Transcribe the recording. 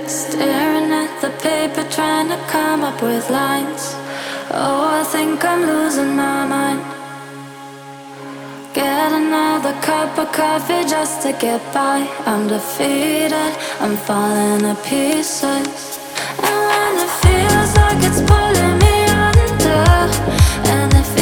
Staring at the paper, trying to come up with lines. Oh, I think I'm losing my mind. Get another cup of coffee just to get by. I'm defeated, I'm falling to pieces. And when it feels like it's pulling me under, and it